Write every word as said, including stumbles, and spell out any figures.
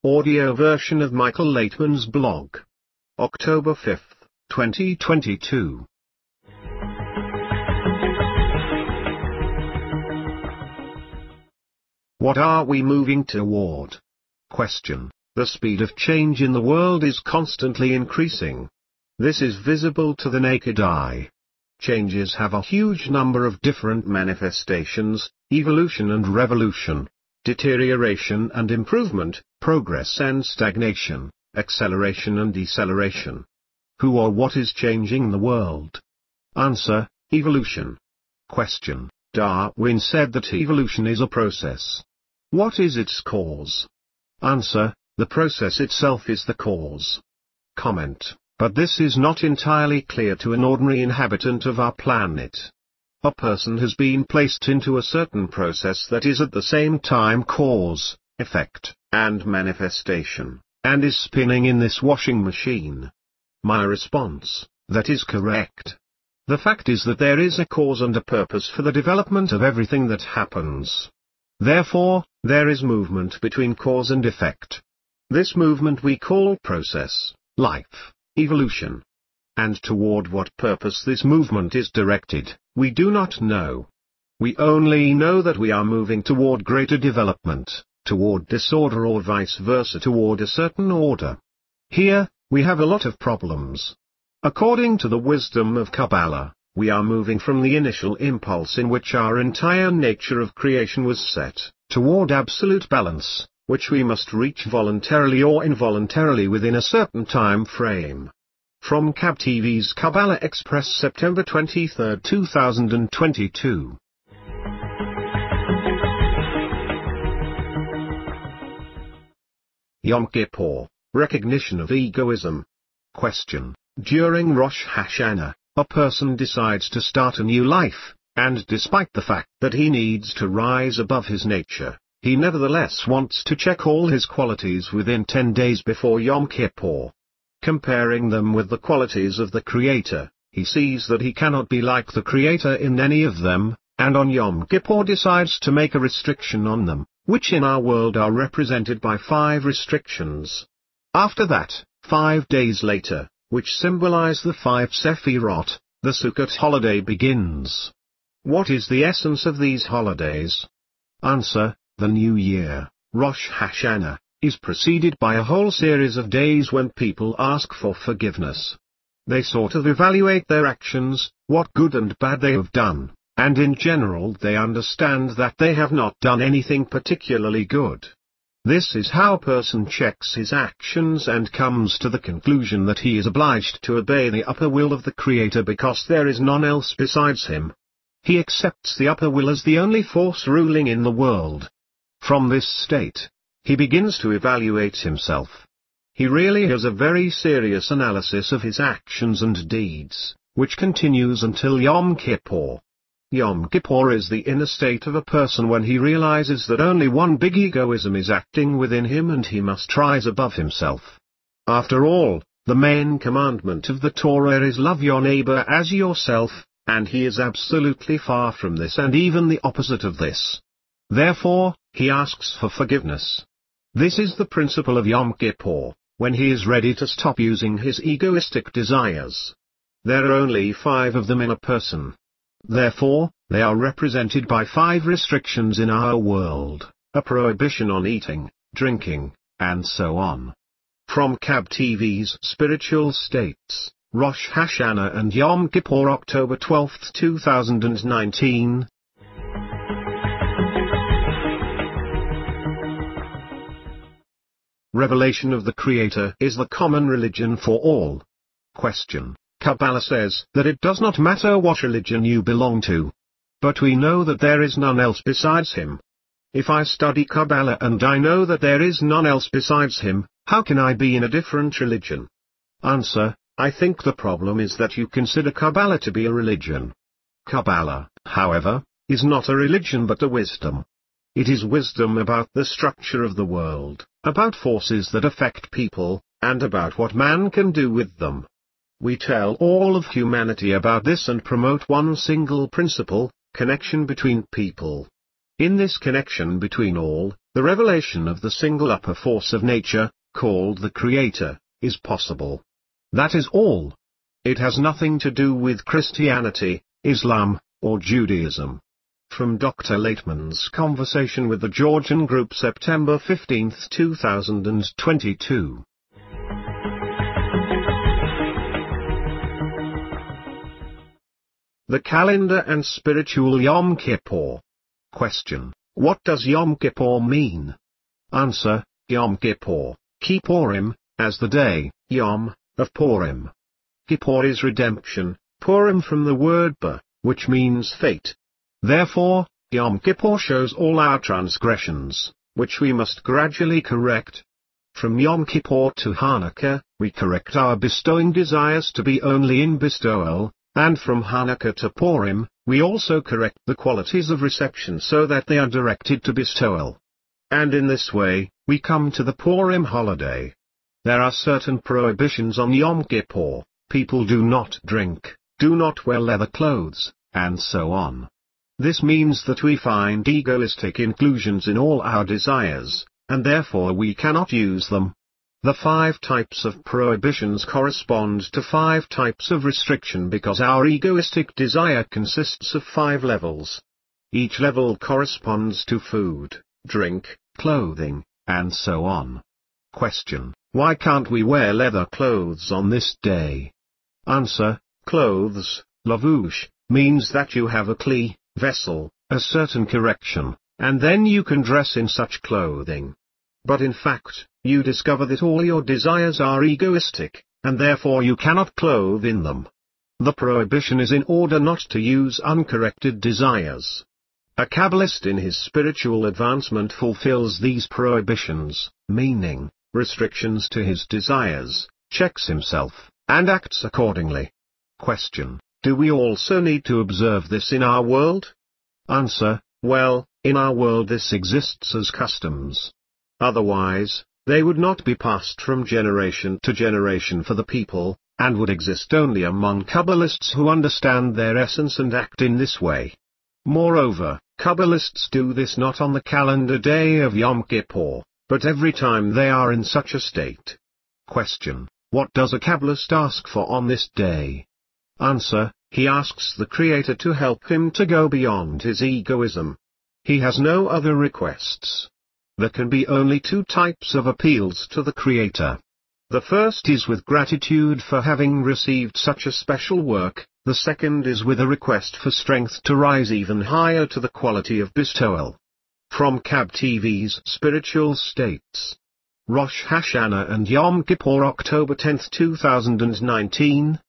Audio version of Michael Laitman's blog. October fifth, twenty twenty-two. What are we moving toward? Question. The speed of change in the world is constantly increasing. This is visible to the naked eye. Changes have a huge number of different manifestations: evolution and revolution, deterioration and improvement, progress and stagnation, acceleration and deceleration. Who or what is changing the world? Answer: evolution. Question. Darwin said that evolution is a process. What is its cause? Answer: the process itself is the cause. Comment. But this is not entirely clear to an ordinary inhabitant of our planet. A person has been placed into a certain process that is at the same time cause, effect, and manifestation, and is spinning in this washing machine. My response: that is correct. The fact is that there is a cause and a purpose for the development of everything that happens. Therefore, there is movement between cause and effect. This movement we call process, life, evolution. And toward what purpose this movement is directed, we do not know. We only know that we are moving toward greater development, toward disorder, or vice versa toward a certain order. Here, we have a lot of problems. According to the wisdom of Kabbalah, we are moving from the initial impulse in which our entire nature of creation was set, toward absolute balance, which we must reach voluntarily or involuntarily within a certain time frame. From K A B T V's Kabbalah Express, September twenty-third, two thousand twenty-two. Yom Kippur, recognition of egoism. Question. During Rosh Hashanah, a person decides to start a new life, and despite the fact that he needs to rise above his nature, he nevertheless wants to check all his qualities within ten days before Yom Kippur. Comparing them with the qualities of the Creator, he sees that he cannot be like the Creator in any of them, and on Yom Kippur decides to make a restriction on them, which in our world are represented by five restrictions. After that, five days later, which symbolize the five Sephirot, the Sukkot holiday begins. What is the essence of these holidays? Answer: the New Year, Rosh Hashanah, is preceded by a whole series of days when people ask for forgiveness. They sort of evaluate their actions, what good and bad they have done, and in general they understand that they have not done anything particularly good. This is how a person checks his actions and comes to the conclusion that he is obliged to obey the upper will of the Creator because there is none else besides him. He accepts the upper will as the only force ruling in the world. From this state, he begins to evaluate himself. He really has a very serious analysis of his actions and deeds, which continues until Yom Kippur. Yom Kippur is the inner state of a person when he realizes that only one big egoism is acting within him and he must rise above himself. After all, the main commandment of the Torah is love your neighbor as yourself, and he is absolutely far from this and even the opposite of this. Therefore, he asks for forgiveness. This is the principle of Yom Kippur, when he is ready to stop using his egoistic desires. There are only five of them in a person. Therefore, they are represented by five restrictions in our world: a prohibition on eating, drinking, and so on. From K A B T V's Spiritual States, Rosh Hashanah and Yom Kippur, October twelfth, two thousand nineteen. Revelation of the Creator is the common religion for all. Question. Kabbalah says that it does not matter what religion you belong to. But we know that there is none else besides him. If I study Kabbalah and I know that there is none else besides him, how can I be in a different religion? Answer: I think the problem is that you consider Kabbalah to be a religion. Kabbalah, however, is not a religion but a wisdom. It is wisdom about the structure of the world, about forces that affect people, and about what man can do with them. We tell all of humanity about this and promote one single principle: connection between people. In this connection between all, the revelation of the single upper force of nature, called the Creator, is possible. That is all. It has nothing to do with Christianity, Islam, or Judaism. From Doctor Lateman's conversation with the Georgian Group, September fifteenth, two thousand twenty-two. The calendar and spiritual Yom Kippur. Question: what does Yom Kippur mean? Answer: Yom Kippur, Kippurim, as the day, Yom, of Purim. Kippur is redemption, Purim from the word ba, which means fate. Therefore, Yom Kippur shows all our transgressions, which we must gradually correct. From Yom Kippur to Hanukkah, we correct our bestowing desires to be only in bestowal, and from Hanukkah to Purim, we also correct the qualities of reception so that they are directed to bestowal. And in this way, we come to the Purim holiday. There are certain prohibitions on Yom Kippur: people do not drink, do not wear leather clothes, and so on. This means that we find egoistic inclusions in all our desires, and therefore we cannot use them. The five types of prohibitions correspond to five types of restriction because our egoistic desire consists of five levels. Each level corresponds to food, drink, clothing, and so on. Question: why can't we wear leather clothes on this day? Answer: clothes, lavush, means that you have a kli, vessel, a certain correction, and then you can dress in such clothing. But in fact, you discover that all your desires are egoistic, and therefore you cannot clothe in them. The prohibition is in order not to use uncorrected desires. A Kabbalist in his spiritual advancement fulfills these prohibitions, meaning, restrictions to his desires, checks himself, and acts accordingly. Question: do we also need to observe this in our world? Answer: well, in our world this exists as customs. Otherwise, they would not be passed from generation to generation for the people, and would exist only among Kabbalists who understand their essence and act in this way. Moreover, Kabbalists do this not on the calendar day of Yom Kippur, but every time they are in such a state. Question: what does a Kabbalist ask for on this day? Answer: he asks the Creator to help him to go beyond his egoism. He has no other requests. There can be only two types of appeals to the Creator. The first is with gratitude for having received such a special work, the second is with a request for strength to rise even higher to the quality of bestowal. From Kab T V's Spiritual States. Rosh Hashanah and Yom Kippur, October tenth, two thousand nineteen.